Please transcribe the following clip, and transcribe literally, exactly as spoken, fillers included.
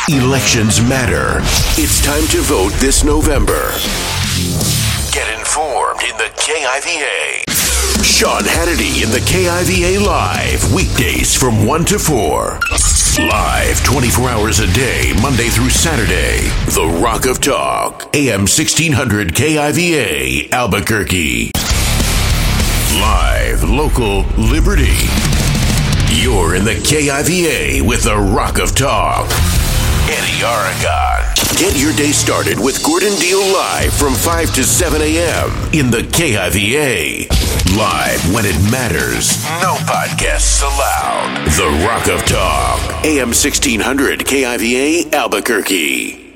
Elections matter. It's time to vote this November. Get informed in the K I V A. Sean Hannity in the K I V A Live, weekdays from one to four. Live twenty-four hours a day, Monday through Saturday. The Rock of Talk, A M sixteen hundred K I V A, Albuquerque. Live, local, liberty. You're in the K I V A with the Rock of Talk. Eddie Aragon. Get your day started with Gordon Deal Live from five to seven a.m. in the K I V A. Live when it matters. No podcasts allowed. The Rock of Talk. A M sixteen hundred K I V A, Albuquerque.